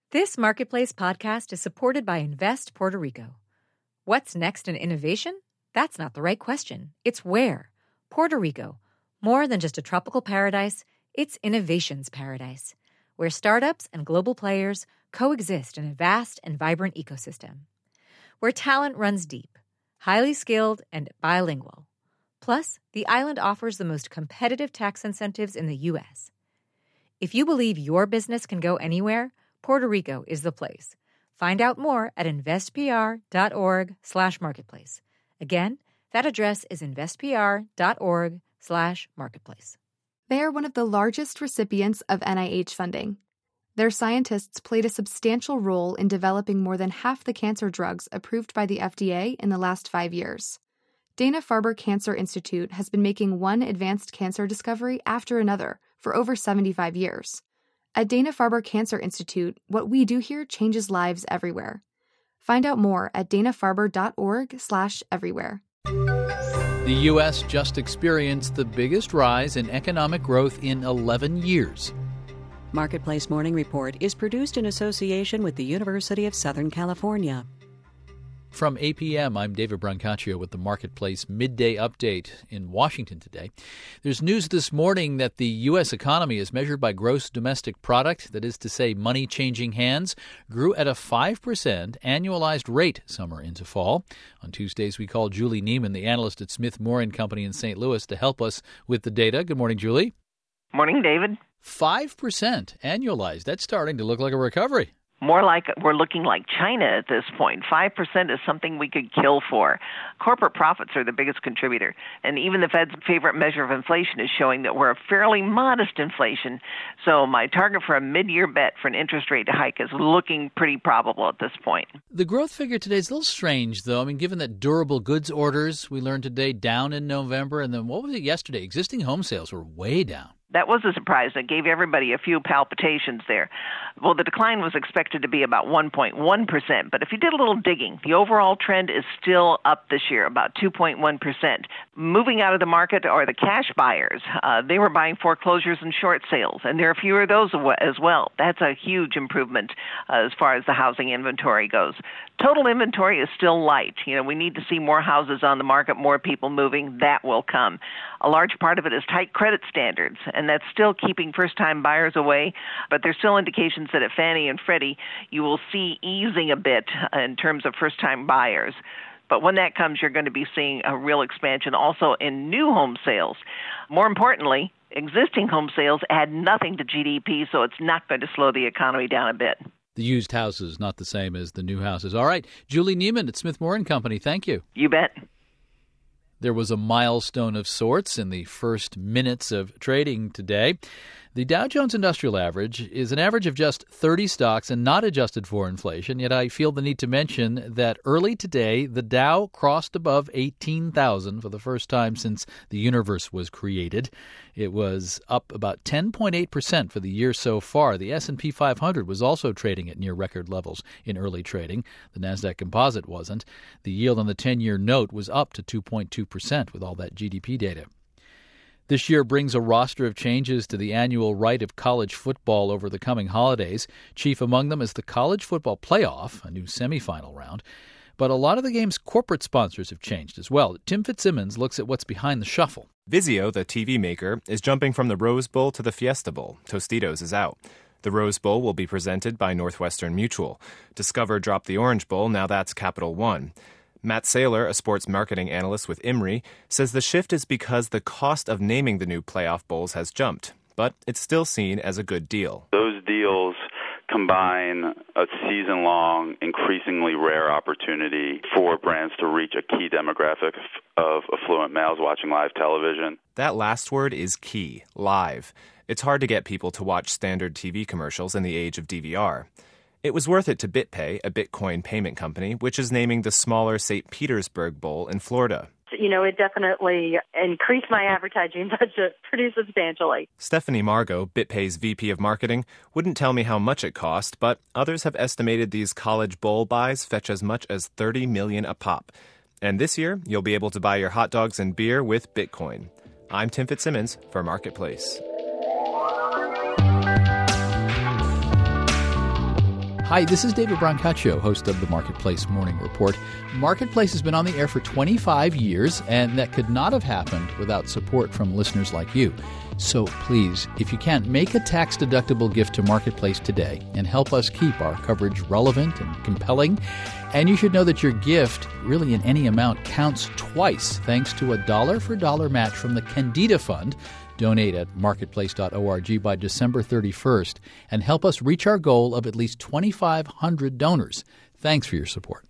This Marketplace podcast is supported by Invest Puerto Rico. What's next in innovation? That's not the right question. It's where. Puerto Rico. More than just a tropical paradise, it's innovation's paradise, where startups and global players coexist in a vast and vibrant ecosystem. Where talent runs deep, highly skilled, and bilingual. Plus, the island offers the most competitive tax incentives in the U.S. If you believe your business can go anywhere, Puerto Rico is the place. Find out more at investpr.org/marketplace. Again, that address is investpr.org/marketplace. They are one of the largest recipients of NIH funding. Their scientists played a substantial role in developing more than half the cancer drugs approved by the FDA in the last 5 years. Dana-Farber Cancer Institute has been making one advanced cancer discovery after another for over 75 years. At Dana-Farber Cancer Institute, what we do here changes lives everywhere. Find out more at danafarber.org/everywhere. The U.S. just experienced the biggest rise in economic growth in 11 years. Marketplace Morning Report is produced in association with the University of Southern California. From APM, I'm David Brancaccio with the Marketplace Midday Update in Washington today. There's news this morning that the U.S. economy, as measured by gross domestic product, that is to say money changing hands, grew at a 5% annualized rate summer into fall. On Tuesdays, we call Julie Neiman, the analyst at Smith Moore & Company in St. Louis, to help us with the data. Good morning, Julie. Morning, David. 5% annualized. That's starting to look like a recovery. More like we're looking like China at this point. 5% is something we could kill for. Corporate profits are the biggest contributor. And even the Fed's favorite measure of inflation is showing that we're a fairly modest inflation. So my target for a mid-year bet for an interest rate hike is looking pretty probable at this point. The growth figure today is a little strange, though. I mean, given that durable goods orders, we learned today, down in November. And then what was it yesterday? Existing home sales were way down. That was a surprise. It gave everybody a few palpitations there. Well, the decline was expected to be about 1.1%, but if you did a little digging, the overall trend is still up this year, about 2.1%. Moving out of the market are the cash buyers. They were buying foreclosures and short sales, and there are fewer of those as well. That's a huge improvement as far as the housing inventory goes. Total inventory is still light. We need to see more houses on the market, more people moving. That will come. A large part of it is tight credit standards, and that's still keeping first-time buyers away. But there's still indications that at Fannie and Freddie, you will see easing a bit in terms of first-time buyers. But when that comes, you're going to be seeing a real expansion also in new home sales. More importantly, existing home sales add nothing to GDP, so it's not going to slow the economy down a bit. The used houses, not the same as the new houses. All right. Julie Neiman at Smith Moore & Company, thank you. You bet. There was a milestone of sorts in the first minutes of trading today. The Dow Jones Industrial Average is an average of just 30 stocks and not adjusted for inflation, yet I feel the need to mention that early today, the Dow crossed above 18,000 for the first time since the universe was created. It was up about 10.8% for the year so far. The S&P 500 was also trading at near record levels in early trading. The Nasdaq Composite wasn't. The yield on the 10-year note was up to 2.2% with all that GDP data. This year brings a roster of changes to the annual rite of college football over the coming holidays. Chief among them is the College Football Playoff, a new semifinal round. But a lot of the game's corporate sponsors have changed as well. Tim Fitzsimmons looks at what's behind the shuffle. Vizio, the TV maker, is jumping from the Rose Bowl to the Fiesta Bowl. Tostitos is out. The Rose Bowl will be presented by Northwestern Mutual. Discover dropped the Orange Bowl, now that's Capital One. Matt Saylor, a sports marketing analyst with Imri, says the shift is because the cost of naming the new playoff bowls has jumped, but it's still seen as a good deal. Those deals combine a season-long, increasingly rare opportunity for brands to reach a key demographic of affluent males watching live television. That last word is key, live. It's hard to get people to watch standard TV commercials in the age of DVR. It was worth it to BitPay, a Bitcoin payment company, which is naming the smaller St. Petersburg Bowl in Florida. It definitely increased my advertising budget pretty substantially. Stephanie Margot, BitPay's VP of Marketing, wouldn't tell me how much it cost, but others have estimated these college bowl buys fetch as much as $30 million a pop. And this year, you'll be able to buy your hot dogs and beer with Bitcoin. I'm Tim Fitzsimmons for Marketplace. Hi, this is David Brancaccio, host of the Marketplace Morning Report. Marketplace has been on the air for 25 years, and that could not have happened without support from listeners like you. So please, if you can, make a tax-deductible gift to Marketplace today and help us keep our coverage relevant and compelling. And you should know that your gift, really in any amount, counts twice thanks to a dollar-for-dollar match from the Candida Fund. Donate at marketplace.org by December 31st and help us reach our goal of at least 2,500 donors. Thanks for your support.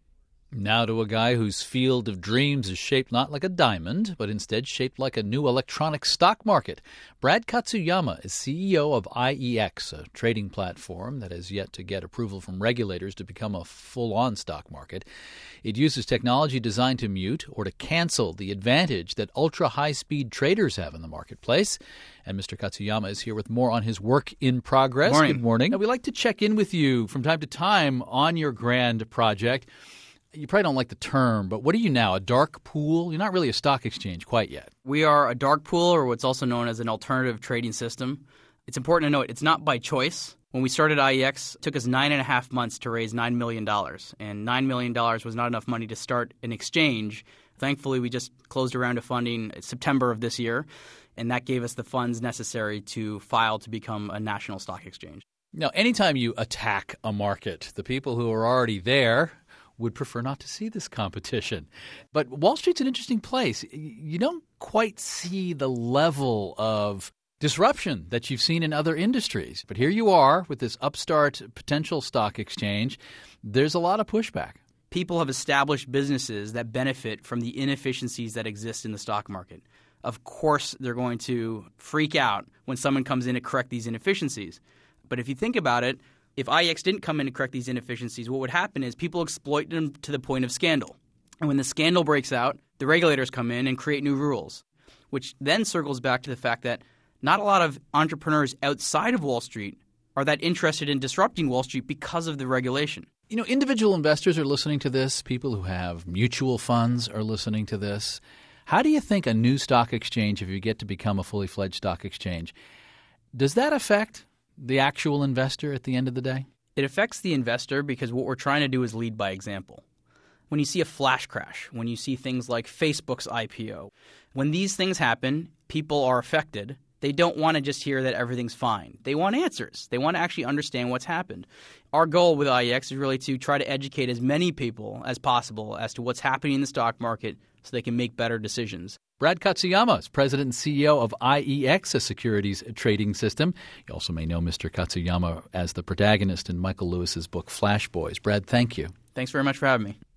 Now to a guy whose field of dreams is shaped not like a diamond, but instead shaped like a new electronic stock market. Brad Katsuyama is CEO of IEX, a trading platform that has yet to get approval from regulators to become a full-on stock market. It uses technology designed to mute or to cancel the advantage that ultra-high-speed traders have in the marketplace. And Mr. Katsuyama is here with more on his work in progress. Morning. Good morning. Now, we like to check in with you from time to time on your grand project. You probably don't like the term, but what are you now, a dark pool? You're not really a stock exchange quite yet. We are a dark pool, or what's also known as an alternative trading system. It's important to note it's not by choice. When we started IEX, it took us 9.5 months to raise $9 million, and $9 million was not enough money to start an exchange. Thankfully, we just closed a round of funding in September of this year, and that gave us the funds necessary to file to become a national stock exchange. Now, anytime you attack a market, the people who are already there would prefer not to see this competition. But Wall Street's an interesting place. You don't quite see the level of disruption that you've seen in other industries. But here you are with this upstart potential stock exchange. There's a lot of pushback. People have established businesses that benefit from the inefficiencies that exist in the stock market. Of course, they're going to freak out when someone comes in to correct these inefficiencies. But if you think about it, if IEX didn't come in to correct these inefficiencies, what would happen is people exploit them to the point of scandal. And when the scandal breaks out, the regulators come in and create new rules, which then circles back to the fact that not a lot of entrepreneurs outside of Wall Street are that interested in disrupting Wall Street because of the regulation. You know, individual investors are listening to this. People who have mutual funds are listening to this. How do you think a new stock exchange, if you get to become a fully fledged stock exchange, does that affect the actual investor at the end of the day? It affects the investor because what we're trying to do is lead by example. When you see a flash crash, when you see things like Facebook's IPO, when these things happen, people are affected. They don't want to just hear that everything's fine. They want answers. They want to actually understand what's happened. Our goal with IEX is really to try to educate as many people as possible as to what's happening in the stock market so they can make better decisions. Brad Katsuyama is president and CEO of IEX, a securities trading system. You also may know Mr. Katsuyama as the protagonist in Michael Lewis's book Flash Boys. Brad, thank you. Thanks very much for having me.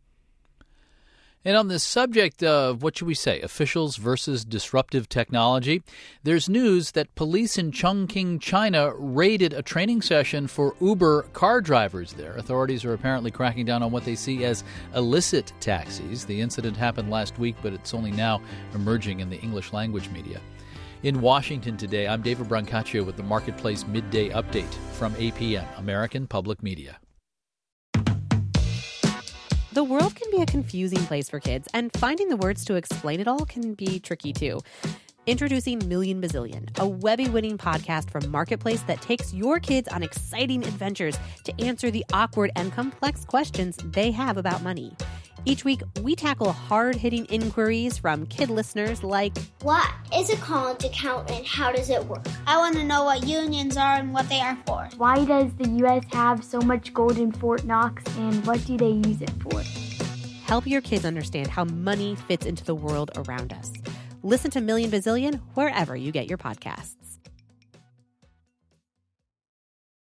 And on this subject of, what should we say, officials versus disruptive technology, there's news that police in Chongqing, China, raided a training session for Uber car drivers there. Authorities are apparently cracking down on what they see as illicit taxis. The incident happened last week, but it's only now emerging in the English language media. In Washington today, I'm David Brancaccio with the Marketplace Midday Update from APM, American Public Media. The world can be a confusing place for kids, and finding the words to explain it all can be tricky too. Introducing Million Bazillion, a Webby-winning podcast from Marketplace that takes your kids on exciting adventures to answer the awkward and complex questions they have about money. Each week, we tackle hard-hitting inquiries from kid listeners like, what is a college account and how does it work? I want to know what unions are and what they are for. Why does the U.S. have so much gold in Fort Knox and what do they use it for? Help your kids understand how money fits into the world around us. Listen to Million Bazillion wherever you get your podcasts.